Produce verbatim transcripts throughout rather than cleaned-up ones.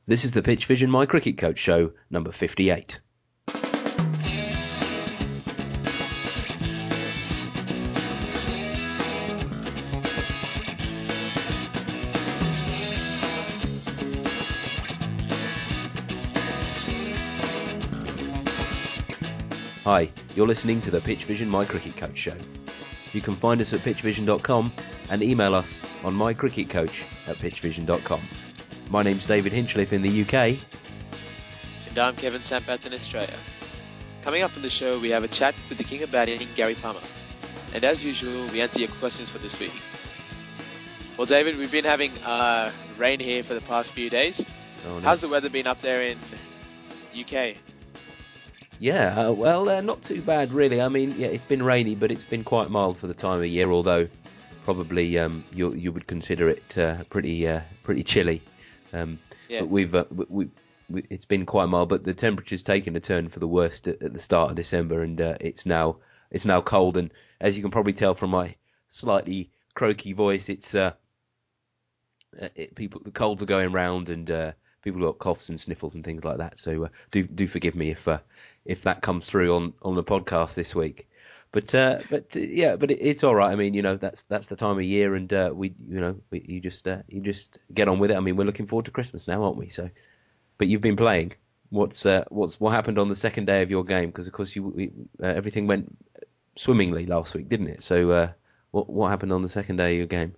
This is the Pitch Vision My Cricket Coach show, number fifty-eight. Hi, you're listening to the Pitch Vision My Cricket Coach show. You can find us at pitch vision dot com and email us on mycricketcoach at pitch vision dot com. My name's David Hinchliffe in the U K. And I'm Kevin Sampath in Australia. Coming up on the show, we have a chat with the king of batting, Gary Palmer. And as usual, we answer your questions for this week. Well, David, we've been having uh, rain here for the past few days. Oh, no. How's the weather been up there in U K? Yeah, uh, well, uh, not too bad, really. I mean, yeah, it's been rainy, but it's been quite mild for the time of year, although probably um, you you would consider it uh, pretty uh, pretty chilly. Um, Yeah. But we've uh, we, we, it's been quite mild, but the temperature's taken a turn for the worst at, at the start of December, and uh, it's now it's now cold. And as you can probably tell from my slightly croaky voice, it's uh, it, people the colds are going round, and uh, people got coughs and sniffles and things like that. So uh, do do forgive me if uh, if that comes through on, on the podcast this week. But uh, but uh, yeah, but it, it's all right. I mean, you know, that's that's the time of year, and uh, we you know we, you just uh, you just get on with it. I mean, we're looking forward to Christmas now, aren't we? So, but you've been playing. What's uh, what's what happened on the second day of your game? Because of course you we, uh, everything went swimmingly last week, didn't it? So uh, what what happened on the second day of your game?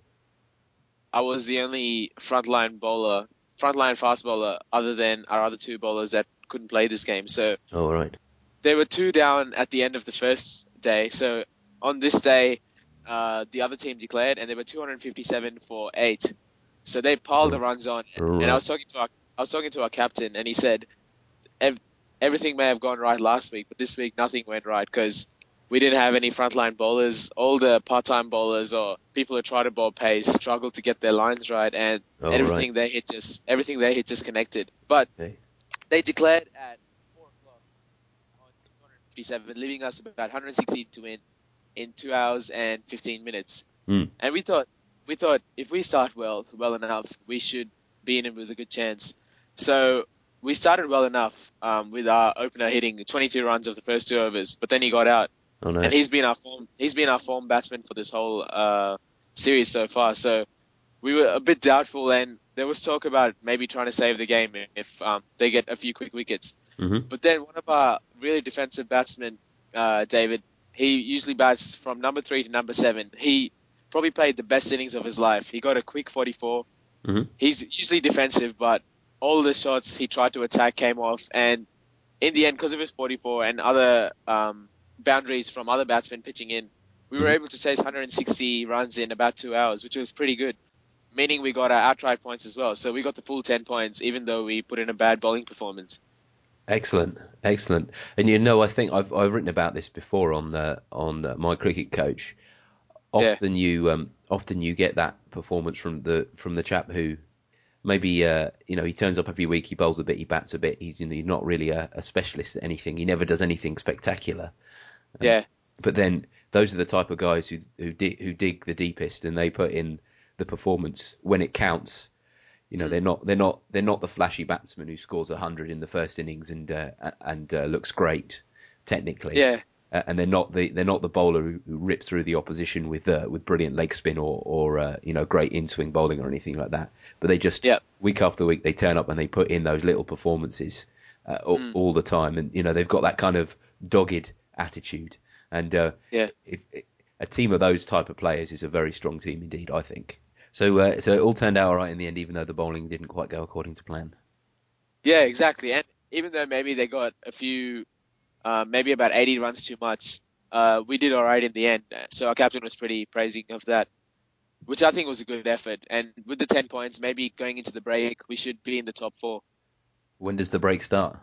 I was the only frontline bowler, frontline fast bowler, other than our other two bowlers that couldn't play this game. So Oh, all right. there were two down at the end of the first day. So on this day, uh, the other team declared, and there were two hundred fifty-seven for eight. So they piled the runs on. And I Right. was talking to our, I was talking to our captain, and he said ev- everything may have gone right last week, but this week nothing went right because we didn't have any frontline bowlers. All the part-time bowlers or people who try to bowl pace struggled to get their lines right, and Oh, everything right. they hit just everything they hit just connected. But Okay. they declared at four o'clock on two hundred fifty-seven, leaving us about one hundred sixty to win in two hours and fifteen minutes. Mm. And we thought, we thought if we start well, well enough, we should be in it with a good chance. So we started well enough um, with our opener hitting twenty-two runs of the first two overs, but then he got out, Oh, no. and he's been our form, he's been our form batsman for this whole uh, series so far. So we were a bit doubtful, and there was talk about maybe trying to save the game if um, they get a few quick wickets. Mm-hmm. But then one of our really defensive batsmen, uh, David, he usually bats from number three to number seven. He probably played the best innings of his life. He got a quick forty-four. Mm-hmm. He's usually defensive, but all the shots he tried to attack came off. And in the end, because of his forty-four and other um, boundaries from other batsmen pitching in, we were Mm-hmm. able to chase one hundred sixty runs in about two hours, which was pretty good, meaning we got our outright points as well. So we got the full ten points, even though we put in a bad bowling performance. Excellent, excellent. And you know, I think I've I've written about this before on the on uh, My Cricket Coach. Yeah, Often you um often you get that performance from the from the chap who maybe uh you know he turns up every week, he bowls a bit, he bats a bit. He's you know he's not really a, a specialist at anything. He never does anything spectacular. Um, yeah. but then those are the type of guys who who dig, who dig the deepest, and they put in the performance when it counts. You know, Mm. they're not they're not they're not the flashy batsman who scores a hundred in the first innings and uh, and uh, looks great technically, Yeah, uh, and they're not the they're not the bowler who, who rips through the opposition with uh, with brilliant leg spin or or uh, you know great in swing bowling or anything like that. But they just yeah. week after week they turn up and they put in those little performances uh, all, Mm. all the time, and you know they've got that kind of dogged attitude. And uh, Yeah. if, if a team of those type of players is a very strong team indeed, I think. So, uh, so it all turned out all right in the end, even though the bowling didn't quite go according to plan. Yeah, exactly. And even though maybe they got a few, uh, maybe about eighty runs too much, uh, we did all right in the end. So our captain was pretty praising of that, which I think was a good effort. And with the ten points, maybe going into the break, we should be in the top four. When does the break start?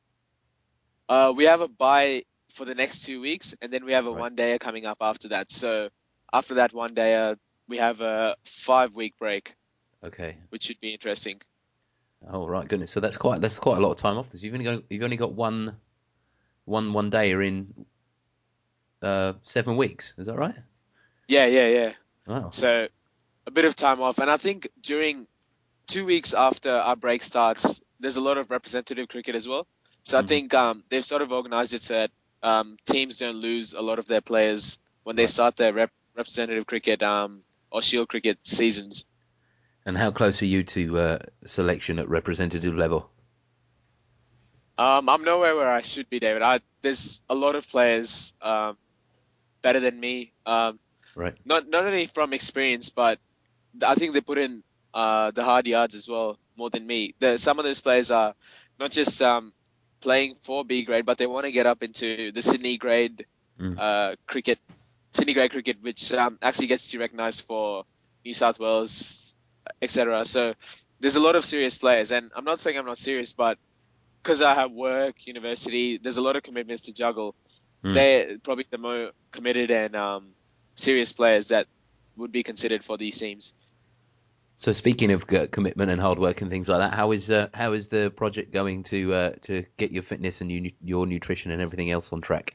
Uh, we have a bye for the next two weeks, and then we have a Right. one dayer coming up after that. So after that one dayer, we have a five week break, Okay. which should be interesting. Oh, right. Goodness. So that's quite that's quite a lot of time off. This you've only got you've only got one one one day in uh, seven weeks. Is that right? Yeah, yeah, yeah. Wow. So a bit of time off, and I think during two weeks after our break starts, there's a lot of representative cricket as well. So I Mm-hmm. think um, they've sort of organised it so that um, teams don't lose a lot of their players when they Right. start their rep- representative cricket um, or Shield cricket seasons. And how close are you to uh, selection at representative level? Um, I'm nowhere where I should be, David. I, there's a lot of players um, better than me. Um, Right. not not only from experience, but I think they put in uh, the hard yards as well more than me. The, some of those players are not just um, playing for B grade, but they want to get up into the Sydney grade Mm. uh, cricket, Sydney grade cricket, which um, actually gets you recognised for New South Wales, et cetera. So there's a lot of serious players, and I'm not saying I'm not serious, but because I have work, university, there's a lot of commitments to juggle. Mm. They're probably the more committed and um, serious players that would be considered for these teams. So speaking of uh, commitment and hard work and things like that, how is uh, how is the project going to uh, to get your fitness and you, your nutrition and everything else on track?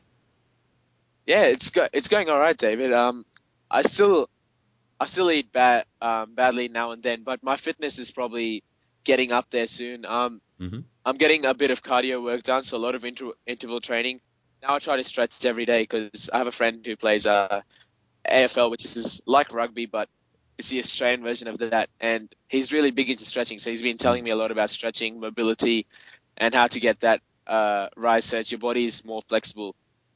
Yeah, it's go- it's going all right, David. Um, I still I still eat bad um, badly now and then, but my fitness is probably getting up there soon. Um, Mm-hmm. I'm getting a bit of cardio work done, so a lot of inter- interval training. Now I try to stretch every day because I have a friend who plays uh, A F L, which is like rugby, but it's the Australian version of that. And he's really big into stretching, so he's been telling me a lot about stretching, mobility, and how to get that uh, right so that your body is more flexible.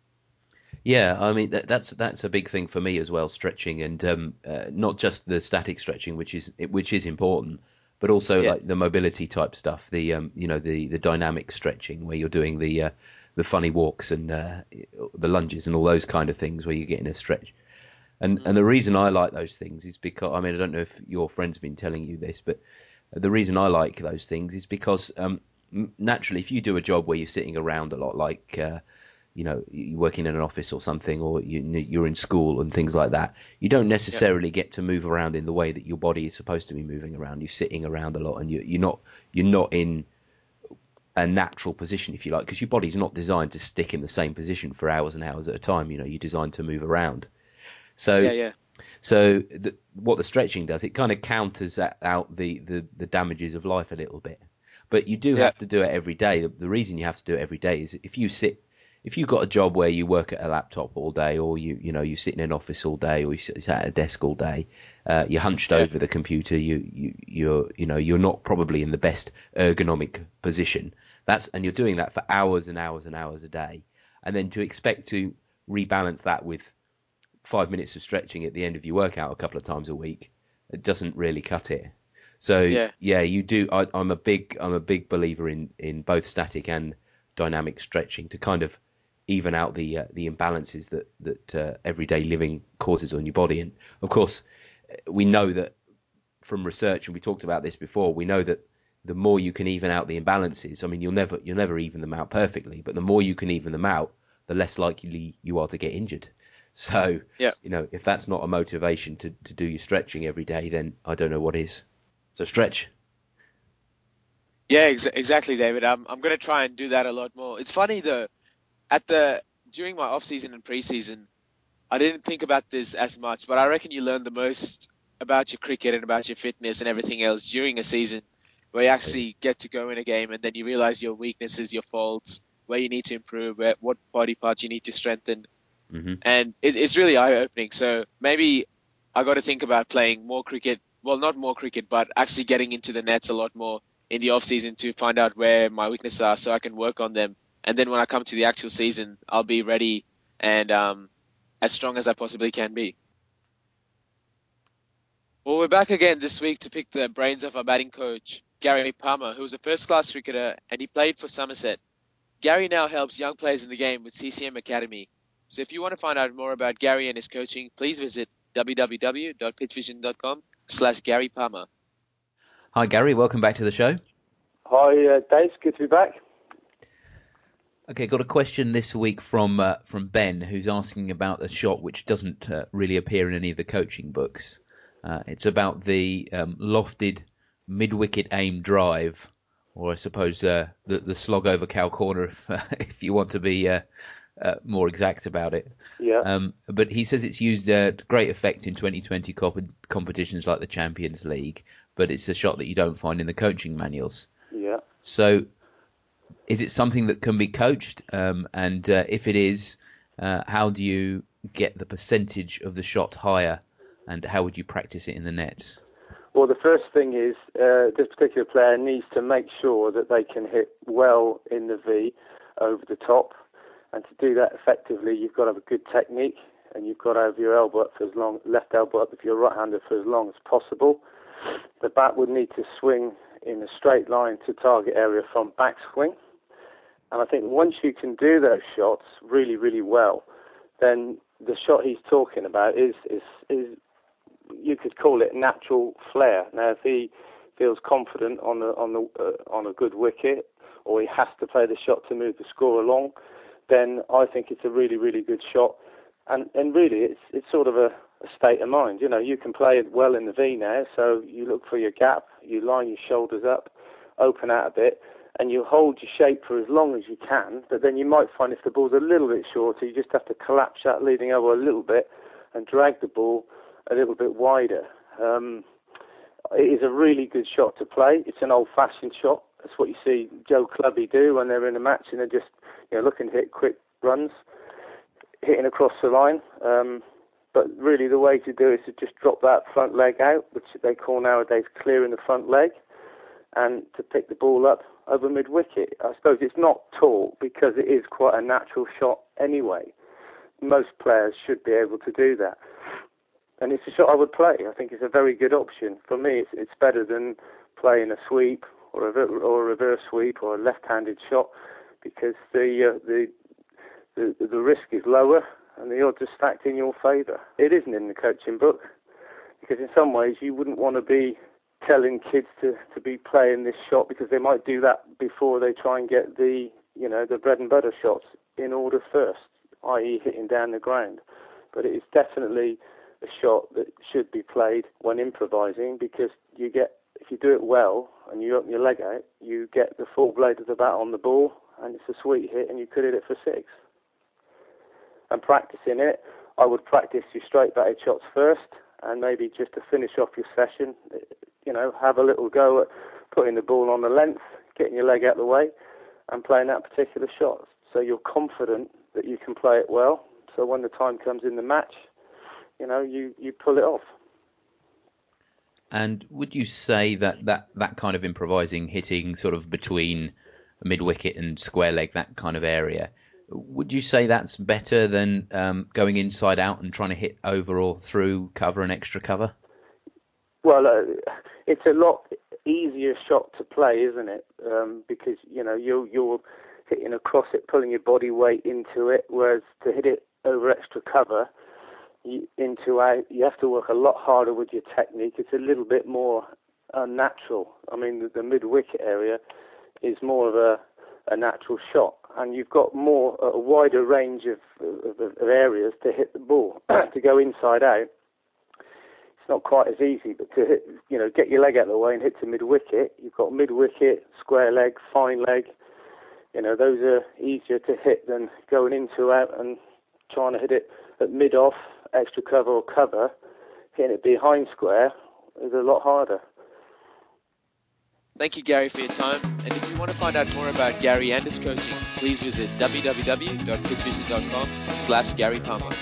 Yeah, I mean that, that's that's a big thing for me as well, stretching and um, uh, not just the static stretching, which is which is important, but also Yeah, like the mobility type stuff, the um, you know the the dynamic stretching where you're doing the uh, the funny walks and uh, the lunges and all those kind of things where you're getting a stretch. And and mm, the reason I like those things is because I mean I don't know if your friend's been telling you this, but the reason I like those things is because um, naturally, if you do a job where you're sitting around a lot, like uh, you know, you're working in an office or something, or you, you're in school and things like that, you don't yeah, necessarily get to move around in the way that your body is supposed to be moving around. You're sitting around a lot, and you, you're not you're not in a natural position, if you like, because your body's not designed to stick in the same position for hours and hours at a time. You know, you're designed to move around. So yeah, yeah, so the, what the stretching does, it kind of counters out the, the, the damages of life a little bit. But you do yeah, have to do it every day. The, the reason you have to do it every day is if you sit, if you've got a job where you work at a laptop all day, or you you know you sit in an office all day, or you sit at a desk all day, uh, you're hunched yeah, over the computer. You you you're you know you're not probably in the best ergonomic position. That's and you're doing that for hours and hours and hours a day, and then to expect to rebalance that with five minutes of stretching at the end of your workout a couple of times a week, it doesn't really cut it. So yeah, yeah, you do. I, I'm a big I'm a big believer in, in both static and dynamic stretching to kind of even out the uh, the imbalances that that uh, everyday living causes on your body. And of course, we know that from research, and we talked about this before. We know that the more you can even out the imbalances, I mean, you'll never you'll never even them out perfectly, but the more you can even them out, the less likely you are to get injured. So, yeah. you know, if that's not a motivation to, to do your stretching every day, then I don't know what is. So stretch. Yeah, ex- exactly, David. I'm I'm gonna try and do that a lot more. It's funny though, at the during my off season and preseason, I didn't think about this as much, but I reckon you learn the most about your cricket and about your fitness and everything else during a season where you actually get to go in a game and then you realize your weaknesses, your faults, where you need to improve, where, what body parts you need to strengthen. Hmm. And it, it's really eye opening. So maybe I got to think about playing more cricket. Well, not more cricket, but actually getting into the nets a lot more in the off season to find out where my weaknesses are so I can work on them. And then when I come to the actual season, I'll be ready and um, as strong as I possibly can be. Well, we're back again this week to pick the brains of our batting coach, Gary Palmer, who was a first-class cricketer and he played for Somerset. Gary now helps young players in the game with C C M Academy. So if you want to find out more about Gary and his coaching, please visit www.pitchvision.com slash Gary Palmer. Hi, Gary. Welcome back to the show. Hi, uh, Dave. Good to be back. Okay, got a question this week from uh, from Ben, who's asking about a shot which doesn't uh, really appear in any of the coaching books. Uh, it's about the um, lofted mid-wicket aim drive, or I suppose uh, the the slog over cow corner, if uh, if you want to be uh, uh, more exact about it. Yeah. Um, but he says it's used uh, to great effect in twenty twenty comp- competitions like the Champions League. but it's a shot that you don't find in the coaching manuals. Yeah. So is it something that can be coached? Um, and uh, if it is, uh, how do you get the percentage of the shot higher, and how would you practice it in the net? Well, the first thing is uh, this particular player needs to make sure that they can hit well in the V over the top. And to do that effectively, you've got to have a good technique, and you've got to have your elbow up for as long, left elbow up if you're right-handed for as long as possible. The bat would need to swing in a straight line to target area from backswing. And I think once you can do those shots really, really well, then the shot he's talking about is, is, is you could call it natural flair. Now, if he feels confident on the on the uh, on a good wicket, or he has to play the shot to move the score along, then I think it's a really, really good shot. And and really, it's it's sort of a, a state of mind. You know, you can play it well in the V now, so you look for your gap, you line your shoulders up, open out a bit, and you hold your shape for as long as you can. But then you might find if the ball's a little bit shorter, you just have to collapse that leading elbow a little bit and drag the ball a little bit wider. Um, it is a really good shot to play. It's an old-fashioned shot. That's what you see Joe Clubby do when they're in a match and they're just, you know, looking to hit quick runs, hitting across the line. Um, but really the way to do it is to just drop that front leg out, which they call nowadays clearing the front leg, and to pick the ball up over mid-wicket. I suppose it's not taught because it is quite a natural shot anyway. Most players should be able to do that. And it's a shot I would play. I think it's a very good option. For me, it's, it's better than playing a sweep or a, or a reverse sweep or a left-handed shot, because the, uh, the the the risk is lower and the odds are stacked in your favour. It isn't in the coaching book, because in some ways you wouldn't want to be telling kids to, to be playing this shot, because they might do that before they try and get the you know the bread and butter shots in order first, that is hitting down the ground. But it is definitely a shot that should be played when improvising, because you get, if you do it well and you open your leg out, you get the full blade of the bat on the ball, and it's a sweet hit, and you could hit it for six. And practicing it, I would practice your straight batted shots first, and maybe just to finish off your session, you know, have a little go at putting the ball on the length, getting your leg out of the way, and playing that particular shot. So you're confident that you can play it well. So when the time comes in the match, you know, you, you pull it off. And would you say that, that, that kind of improvising, hitting sort of between mid-wicket and square leg, that kind of area, would you say that's better than um, going inside out and trying to hit over or through cover and extra cover? Well, uh, it's a lot easier shot to play, isn't it? Um, because, you know, you're, you're hitting across it, pulling your body weight into it, whereas to hit it over extra cover, you, into out, you have to work a lot harder with your technique. It's a little bit more unnatural. I mean, the, the mid-wicket area is more of a, a natural shot, and you've got more, a wider range of, of, of areas to hit the ball. To go inside out, it's not quite as easy, but to hit, you know, get your leg out of the way and hit to mid-wicket, you've got mid-wicket, square leg, fine leg. You know, those are easier to hit than going into out and trying to hit it at mid-off, extra cover or cover. Hitting it behind square is a lot harder. Thank you, Gary, for your time. And if you want to find out more about Gary and his coaching, please visit w w w dot pitch vision dot com slash Gary Palmer.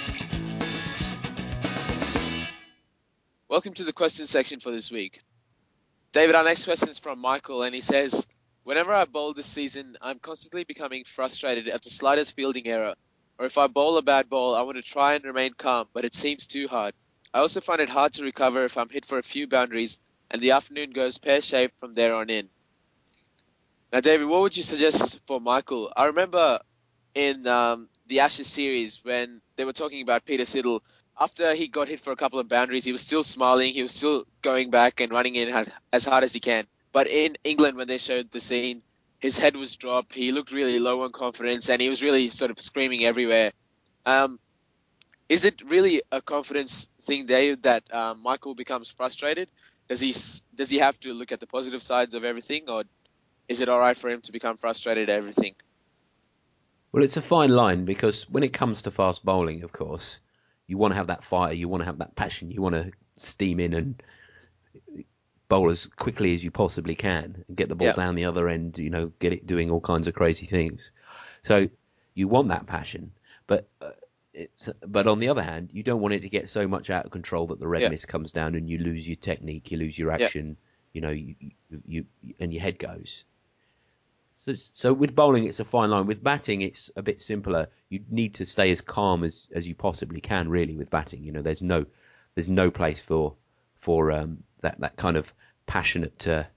Welcome to the question section for this week. David, our next question is from Michael, and he says, whenever I bowl this season, I'm constantly becoming frustrated at the slightest fielding error. Or if I bowl a bad ball, I want to try and remain calm, but it seems too hard. I also find it hard to recover if I'm hit for a few boundaries, and the afternoon goes pear-shaped from there on in. Now, David, what would you suggest for Michael? I remember in um, the Ashes series when they were talking about Peter Siddle, after he got hit for a couple of boundaries, he was still smiling, he was still going back and running in as hard as he can. But in England, when they showed the scene, his head was dropped, he looked really low on confidence, and he was really sort of screaming everywhere. Um, is it really a confidence thing, Dave, that uh, Michael becomes frustrated? Does he does he have to look at the positive sides of everything, or is it all right for him to become frustrated at everything? Well, it's a fine line, because when it comes to fast bowling, of course, you want to have that fire, you want to have that passion, you want to steam in and bowl as quickly as you possibly can and get the ball Yeah. down the other end, you know, get it doing all kinds of crazy things. So you want that passion, but uh, it's, but on the other hand, you don't want it to get so much out of control that the red Yeah. mist comes down and you lose your technique, you lose your Yeah. action, you know, you, you, you and your head goes. So, so with bowling, it's a fine line. With batting, it's a bit simpler. You need to stay as calm as, as you possibly can, really, with batting. You know, there's no there's no place for for um, that that kind of passionate uh,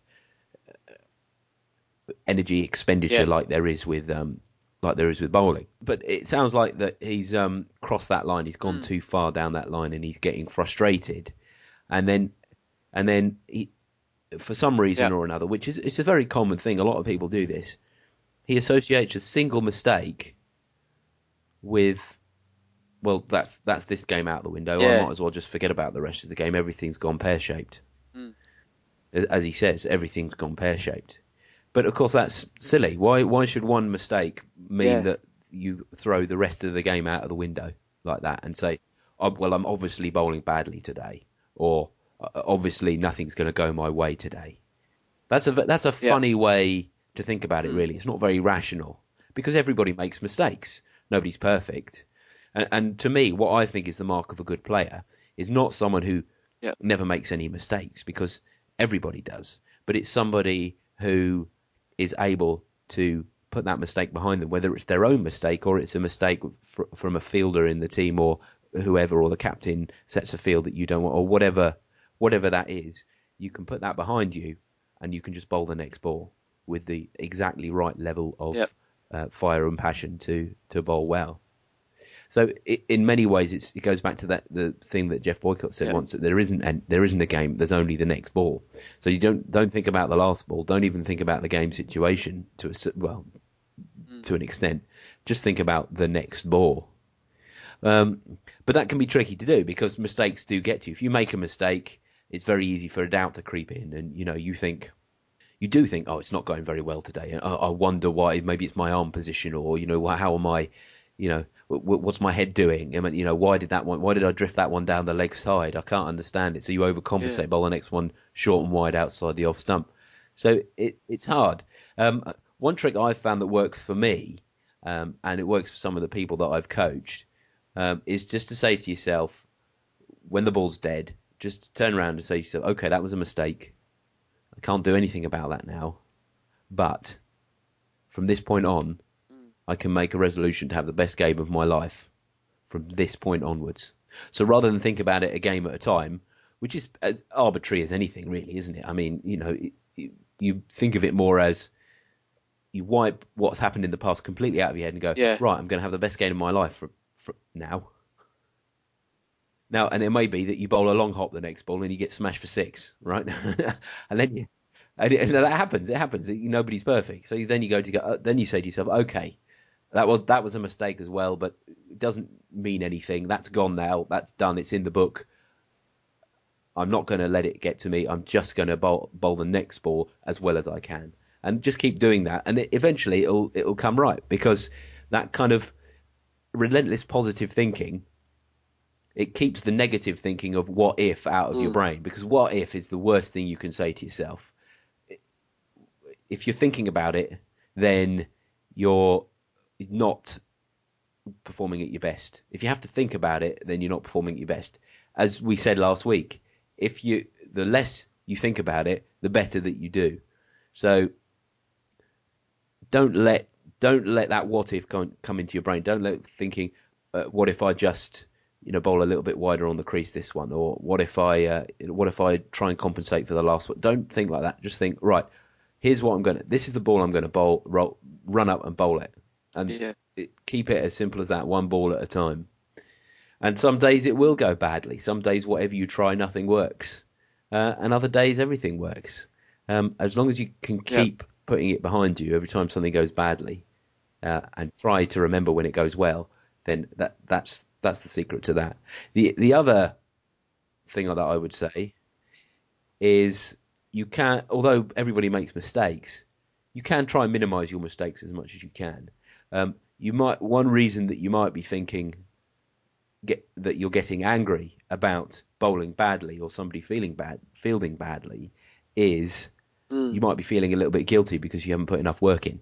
energy expenditure Yeah. like there is with um, like there is with bowling. But it sounds like that he's um, crossed that line. He's gone Mm. too far down that line, and he's getting frustrated. And then and then he, for some reason Yeah. or another, which is it's a very common thing. A lot of people do this. He associates a single mistake with, well, that's that's this game out the window. I Yeah. might as well just forget about the rest of the game. Everything's gone pear shaped, Mm. as he says. Everything's gone pear shaped. But of course, that's silly. Why why should one mistake mean Yeah. that you throw the rest of the game out of the window like that and say, oh, well, I'm obviously bowling badly today, or "Uh, obviously nothing's going to go my way today. That's a that's a Yeah. funny way to think about it. Mm. Really, it's not very rational because everybody makes mistakes. Nobody's perfect, and, and to me, what I think is the mark of a good player is not someone who Yeah. never makes any mistakes, because everybody does. But it's somebody who is able to put that mistake behind them, whether it's their own mistake or it's a mistake fr- from a fielder in the team or whoever, or the captain sets a field that you don't want, or whatever, whatever that is. You can put that behind you, and you can just bowl the next ball with the exactly right level Yeah. of uh, fire and passion to to bowl well. So it, in many ways, it's, it goes back to that the thing that Jeff Boycott said Yeah. once, that there isn't an, there isn't a game. There's only the next ball. So you don't don't think about the last ball. Don't even think about the game situation to a cer- well Mm. to an extent. Just think about the next ball. Um, but that can be tricky to do because mistakes do get to you. If you make a mistake, it's very easy for a doubt to creep in, and you know you think you do think, oh, it's not going very well today. I, I wonder why. Maybe it's my arm position, or you know, how am I? You know, what's my head doing? I mean, you know, why did that one? Why did I drift that one down the leg side? I can't understand it. So you Yeah. overcompensate. Bowl the next one short and wide outside the off stump. So it, it's hard. Um, one trick I've found that works for me, um, and it works for some of the people that I've coached, um, is just to say to yourself, when the ball's dead, just turn around and say to yourself, okay, that was a mistake. I can't do anything about that now. But from this point on, Mm. I can make a resolution to have the best game of my life from this point onwards. So rather than think about it a game at a time, which is as arbitrary as anything, really, isn't it? I mean, you know, you, you think of it more as you wipe what's happened in the past completely out of your head and go, Yeah. right, I'm going to have the best game of my life for, for now. Now, and it may be that you bowl a long hop the next ball and you get smashed for six, right? and then you, and, it, and that happens. It happens. Nobody's perfect. So then you go to go. Then you say to yourself, okay, that was that was a mistake as well, but it doesn't mean anything. That's gone now. That's done. It's in the book. I'm not going to let it get to me. I'm just going to bowl, bowl the next ball as well as I can, and just keep doing that. And it, eventually, it'll it'll come right, because that kind of relentless positive thinking, it keeps the negative thinking of what if out of your Mm. brain, because what if is the worst thing you can say to yourself. If you're thinking about it, then you're not performing at your best. If you have to think about it, then you're not performing at your best. As we said last week, if you the less you think about it, the better that you do. So don't let don't let that what if come, come into your brain. Don't let thinking, uh, what if I just you know bowl a little bit wider on the crease this one, or what if I uh, what if I try and compensate for the last one. Don't think like that. Just think, right, here's what I'm going to, this is the ball I'm going to bowl, roll, run up and bowl it. And Yeah. it, keep it as simple as that, one ball at a time. And some days it will go badly. Some days, whatever you try, nothing works. Uh, and other days, everything works. Um, as long as you can Yeah. keep putting it behind you every time something goes badly, uh, and try to remember when it goes well, then that that's that's the secret to that. The the other thing that I would say is, you can't, although everybody makes mistakes, you can try and minimise your mistakes as much as you can. Um, you might one reason that you might be thinking get, that you're getting angry about bowling badly or somebody feeling bad, fielding badly, is Mm. you might be feeling a little bit guilty because you haven't put enough work in.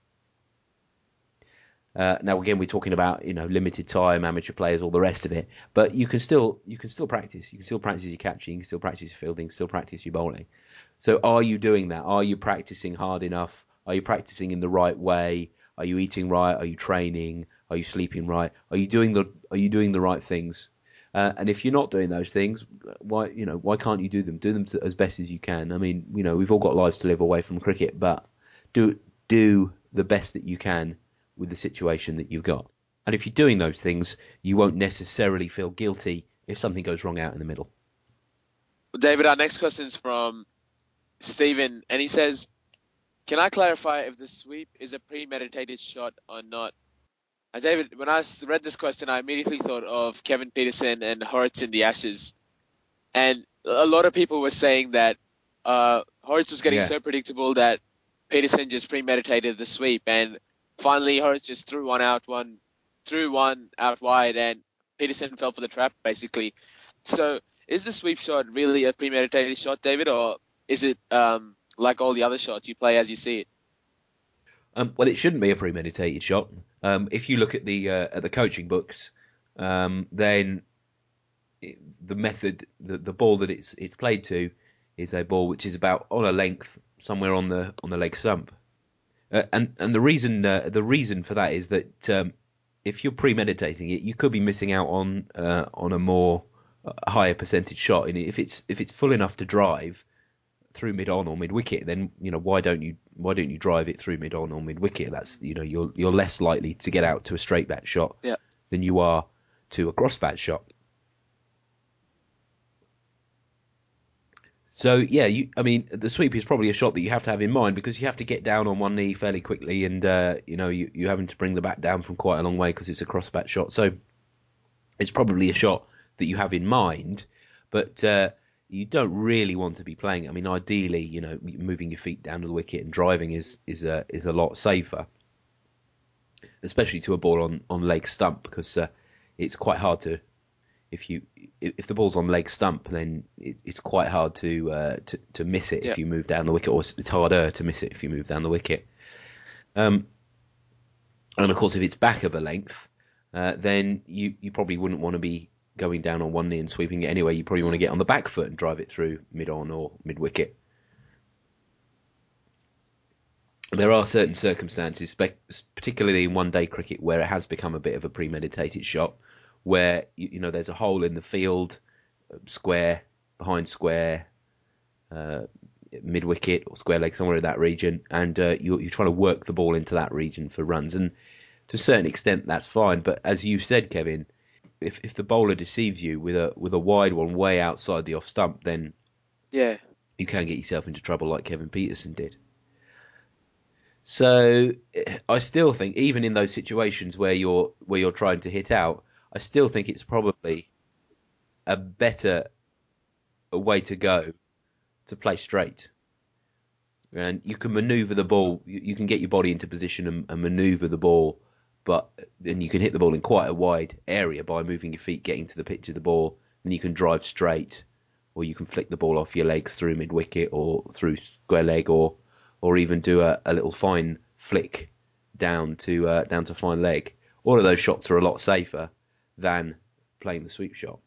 Uh, now again, we're talking about, you know, limited time, amateur players, all the rest of it. But you can still you can still practice. You can still practice your catching. You can still practice your fielding. Still practice your bowling. So are you doing that? Are you practicing hard enough? Are you practicing in the right way? Are you eating right? Are you training? Are you sleeping right? Are you doing the Are you doing the right things? Uh, and if you're not doing those things, why you know why can't you do them? Do them to, as best as you can. I mean, you know, we've all got lives to live away from cricket, but do do the best that you can with the situation that you've got. And if you're doing those things, you won't necessarily feel guilty if something goes wrong out in the middle. David, our next question is from Stephen, and he says, can I clarify if the sweep is a premeditated shot or not? And David, when I read this question, I immediately thought of Kevin Peterson and Horrocks in the Ashes. And a lot of people were saying that uh, Horrocks was getting Yeah. so predictable that Peterson just premeditated the sweep. And finally, Horrocks just threw one out, one threw one out wide, and Peterson fell for the trap, basically. So is the sweep shot really a premeditated shot, David, or is it um, like all the other shots, you play as you see it? Um, well, it shouldn't be a premeditated shot. Um, if you look at the uh, at the coaching books, um, then it, the method, the, the ball that it's it's played to, is a ball which is about on a length somewhere on the on the leg stump. Uh, and and the reason uh, the reason for that is that um, if you're premeditating it, you could be missing out on uh, on a more uh, higher percentage shot. And if it's if it's full enough to drive through mid on or mid wicket, then you know why don't you why don't you drive it through mid on or mid wicket? That's you know you're you're less likely to get out to a straight bat shot Yeah. than you are to a cross bat shot. So yeah, you, I mean, the sweep is probably a shot that you have to have in mind because you have to get down on one knee fairly quickly, and uh, you know you, you're having to bring the bat down from quite a long way because it's a cross bat shot. So it's probably a shot that you have in mind, but uh, you don't really want to be playing it. I mean, ideally, you know, moving your feet down to the wicket and driving is is a is a lot safer, especially to a ball on on leg stump because uh, it's quite hard to. If you if the ball's on leg stump, then it, it's quite hard to, uh, to to miss it Yeah. if you move down the wicket, or it's harder to miss it if you move down the wicket. Um, and of course, if it's back of a length, uh, then you, you probably wouldn't want to be going down on one knee and sweeping it anyway. You probably want to get on the back foot and drive it through mid on or mid wicket. There are certain circumstances, particularly in one day cricket, where it has become a bit of a premeditated shot, where you, you know there's a hole in the field, square, behind square, uh, mid wicket or square leg, somewhere in that region, and uh, you're, you're trying to work the ball into that region for runs. And to a certain extent, that's fine. But as you said, Kevin, if if the bowler deceives you with a with a wide one way outside the off stump, then Yeah. you can get yourself into trouble like Kevin Peterson did. So I still think, even in those situations where you're where you're trying to hit out, I still think it's probably a better way to go to play straight. And you can manoeuvre the ball, you, you can get your body into position and, and manoeuvre the ball, but then you can hit the ball in quite a wide area by moving your feet, getting to the pitch of the ball, and you can drive straight, or you can flick the ball off your legs through mid wicket or through square leg, or or even do a, a little fine flick down to uh, down to fine leg. All of those shots are a lot safer than playing the sweep shot.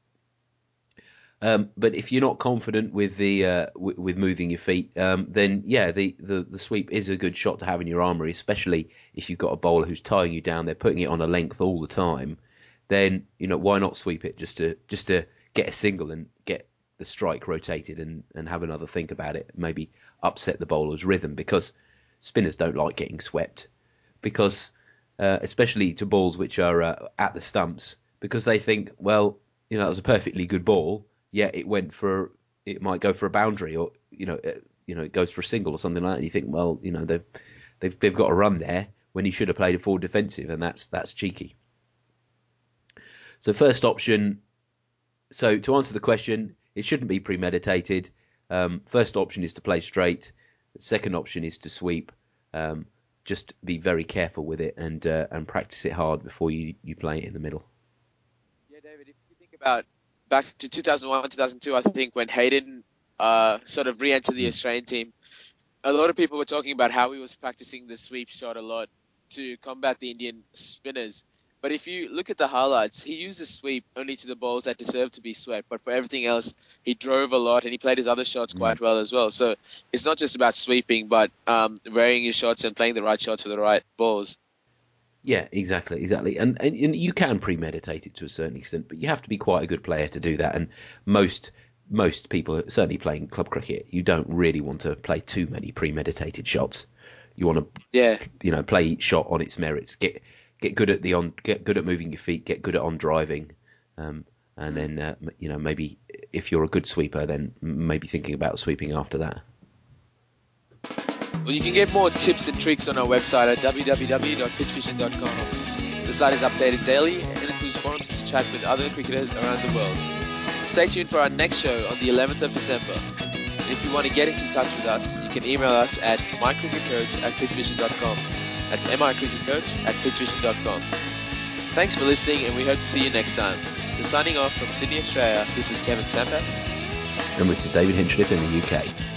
Um, but if you're not confident with the uh, w- with moving your feet, um, then yeah, the, the, the sweep is a good shot to have in your armoury, especially if you've got a bowler who's tying you down. They're putting it on a length all the time. Then you know why not sweep it just to just to get a single and get the strike rotated and, and have another think about it. Maybe upset the bowler's rhythm because spinners don't like getting swept because uh, especially to balls which are uh, at the stumps because they think, well, you know, that was a perfectly good ball. Yeah, it went for it might go for a boundary, or you know, uh, you know, it goes for a single or something like that. And you think, well, you know, they've they've they've got a run there when he should have played a forward defensive, and that's that's cheeky. So first option. So to answer the question, it shouldn't be premeditated. Um, first option is to play straight. The second option is to sweep. Um, just be very careful with it and uh, and practice it hard before you, you play it in the middle. Yeah, David, if you think about back to two thousand one, two thousand two, I think when Hayden uh, sort of re-enter the Australian team, a lot of people were talking about how he was practicing the sweep shot a lot to combat the Indian spinners. But if you look at the highlights, he used the sweep only to the balls that deserved to be swept. But for everything else, he drove a lot and he played his other shots quite well as well. So it's not just about sweeping, but um, varying his shots and playing the right shots for the right balls. Yeah, exactly, exactly. And, and and you can premeditate it to a certain extent, but you have to be quite a good player to do that. And most most people, certainly playing club cricket, you don't really want to play too many premeditated shots. You want to, Yeah. you know, play each shot on its merits. Get get good at the on, get good at moving your feet. Get good at on driving, um, and then uh, you know maybe if you're a good sweeper, then maybe thinking about sweeping after that. Well, you can get more tips and tricks on our website at w w w dot pitch vision dot com. The site is updated daily and includes forums to chat with other cricketers around the world. Stay tuned for our next show on the eleventh of December. And if you want to get into touch with us, you can email us at mycricketcoach at pitch vision dot com. That's mycricketcoach at pitch vision dot com. Thanks for listening, and we hope to see you next time. So signing off from Sydney, Australia, this is Kevin Sampat. And this is David Hinchliffe in the U K.